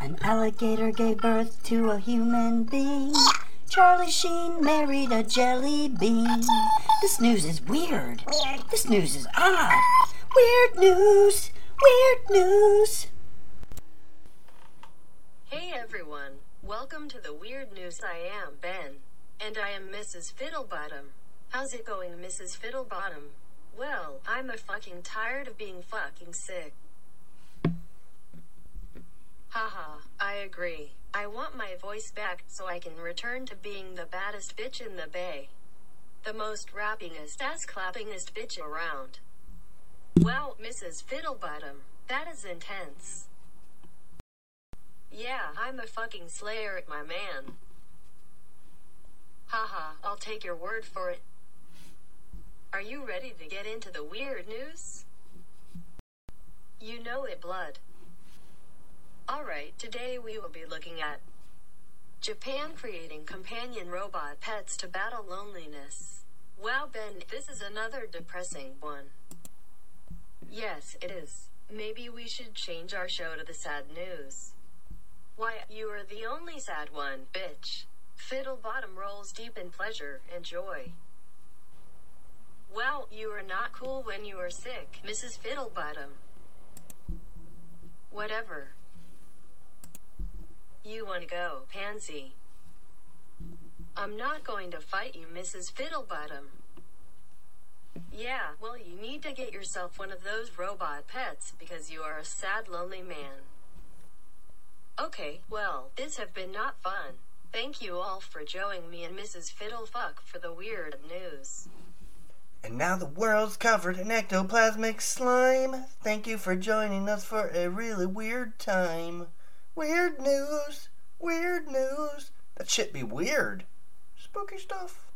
An alligator gave birth to a human being. Charlie Sheen married a jelly bean. This news is weird. This news is odd. Weird news. Weird news. Hey everyone, welcome to the Weird News. I am Ben, and I am Mrs. Fiddlebottom. How's it going, Mrs. Fiddlebottom? Well, I'm fucking tired of being fucking sick. Haha, I agree. I want my voice back so I can return to being the baddest bitch in the bay. The most rappingest, ass-clappingest bitch around. Wow, Mrs. Fiddlebottom, that is intense. Yeah, I'm a fucking slayer, my man. Haha, I'll take your word for it. Are you ready to get into the weird news? You know it, blood. Alright, today we will be looking at Japan creating companion robot pets to battle loneliness. Wow, Ben, this is another depressing one. Yes, it is. Maybe we should change our show to the sad news. Why, you are the only sad one, bitch. Fiddlebottom rolls deep in pleasure and joy. Wow, you are not cool when you are sick, Mrs. Fiddlebottom. Whatever. You wanna go, pansy. I'm not going to fight you, Mrs. Fiddlebottom. Yeah, well, you need to get yourself one of those robot pets because you are a sad, lonely man. Okay, well, this have been not fun. Thank you all for joining me and Mrs. Fiddlefuck for the weird news. And now the world's covered in ectoplasmic slime. Thank you for joining us for a really weird time. Weird news. Weird news. That shit be weird. Spooky stuff.